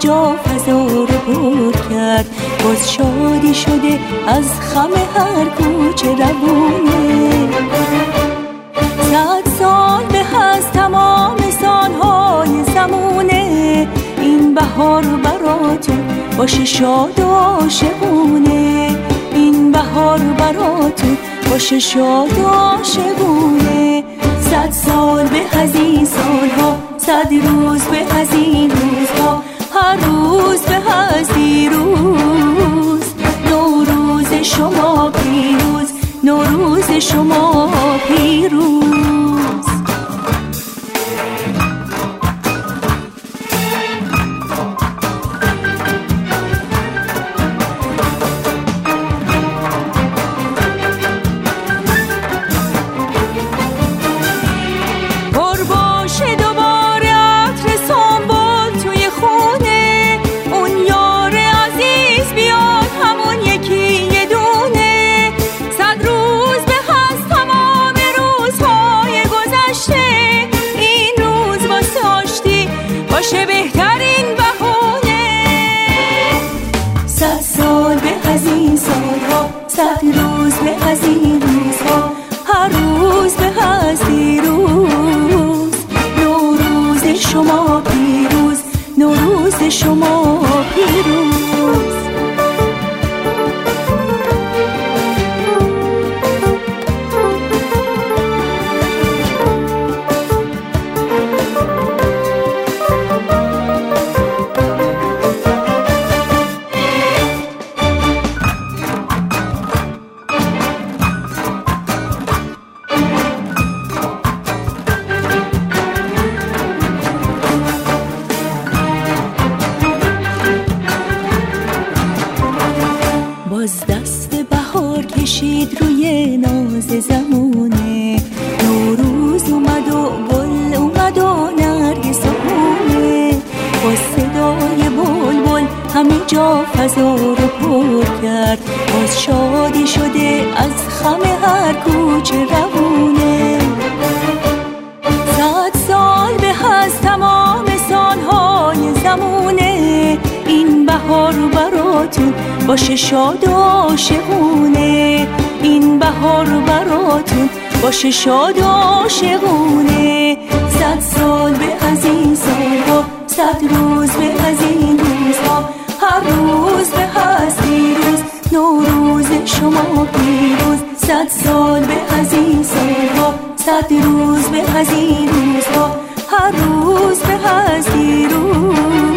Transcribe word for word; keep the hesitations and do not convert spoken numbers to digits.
جا فضا رو پر کرد. باز شادی شده از خم هر کوچه روونه. صد سال به از تمام سالهای زمونه، این بهار براتون باشه شاد و عاشقونه. این بهار براتون باشه شاد و عاشقونه. صد سال به از این سالها، صد روز به از این روزها، هر روز به از این روز. نوروز شما پیروز، نوروز شما پیروز. باشه بهترین بهونه. صد سال به از این سالها، صد روز به از این روزها، هر روز به از این روز. نوروز شما پیروز، نوروز شما پیروز. باز دست بهار کشید روی ناز زمونه. نوروز اومد و گل اومد و نرگس و خونه. با صدای بلبل همه جا فضا رو پر کرد. باز شادی شده از خم هر کوچه روونه. صد سال به از تمام سالهای زمونه، این بهار براتون باشه شاد و عاشقونه. این بهار براتون باشه شاد و عاشقونه. صد سال به از این سالها، صد روز به از این روزها، هر روز به از این روز. نوروز شما پیروز. صد سال به از این سالها، صد روز به از این روزها، هر روز به از این روز.